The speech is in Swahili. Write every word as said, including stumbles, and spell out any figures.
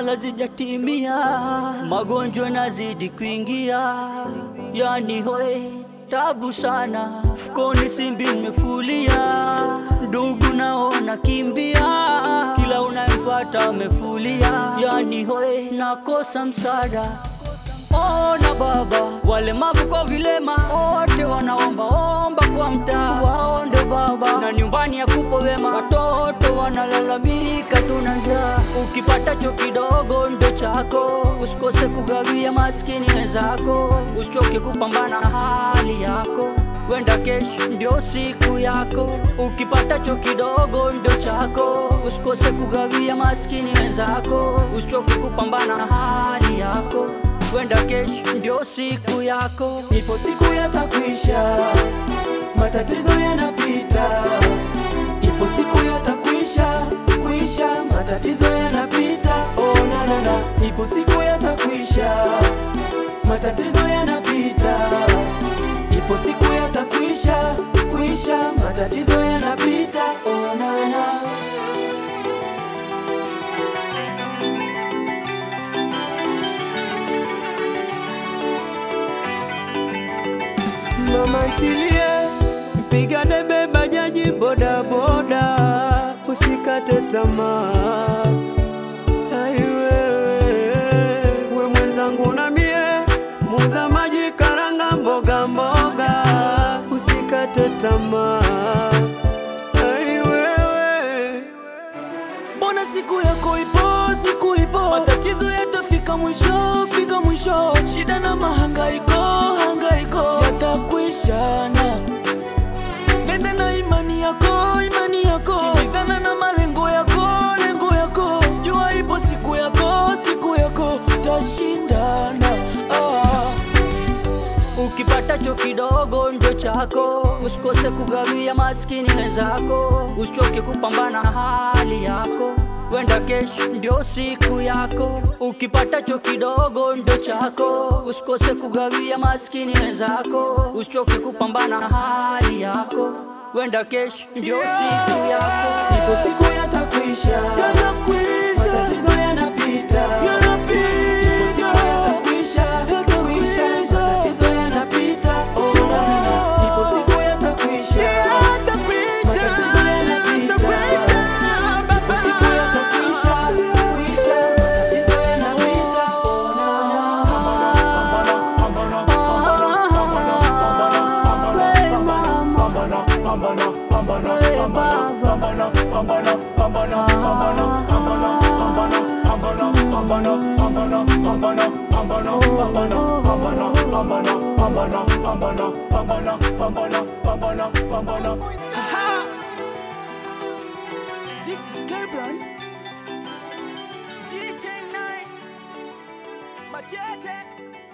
Ndoto zijatimia, magonjwa nazidi kuingia, yani hoe tabu sana, fukoni simbi nimefulia, ndugu naona kimbia, kila unayemfuata umefulia, yani hoe nakosa msaada. Ona baba, walemavu kwa vilema, wote wanaomba omba kwa mtaa, waonde baba, na nyumbani ya kupo wema, watoto wanalalamika tuna njaa. Ukipata cho kidogo ndo chako, usikose kugawia maskini wenzako, usichoke kupambana na hali yako, wenda kesho ndio siku yako. Ukipata cho kidogo ndo chako, usikose kugawia maskini wenzako, usichoke kupambana na hali yako, wenda kesho ndio siku yako. Ipo siku yatakwisha, matatizo yanapita. Ipo siku yatakwisha, kwisha, matatizo yanapita. Oh na na na. Ipo siku yatakwisha, matatizo yanapita. Ipo siku yatakwisha, kwisha, matatizo yanapita. Oh na na. Mama ntilie, mpiga debe bajaji boda boda, usikate tamaa. Hai wewe, we mwenzangu na mie, muuza maji karanga mboga mboga, usikate tamaa. Hai wewe, mbona siku yako ipo, siku ipo, matatizo yatafika mwisho, fika mwisho, shida na mahangaiko, hangaiko yatakwishana. Nenda na imani yako, imani yako, kimbizana na malengo yako, lengo yako, jua ipo siku yako, siku yako, tashindana. ah. Ukipata cho kidogo ndo chako, usikose kugawia maskini wenzako, usichoke kupambana na hali yako, wenda kesho ndio siku yako. Ukipata cho kidogo ndo chako, usikose kugawia maskini wenzako, usichoke kupambana na hali yako, wenda kesho ndio siku yako. Ipo siku yatakwisha, matatizo yanapita. Ipo siku yatakwisha, kwisha, matatizo yanapita. Oh na na. Ipo siku yatakwisha, matatizo yanapita. Ipo siku yatakwisha, kwisha, matatizo yanapita. Oh na This is Gabriel G T nine Machete.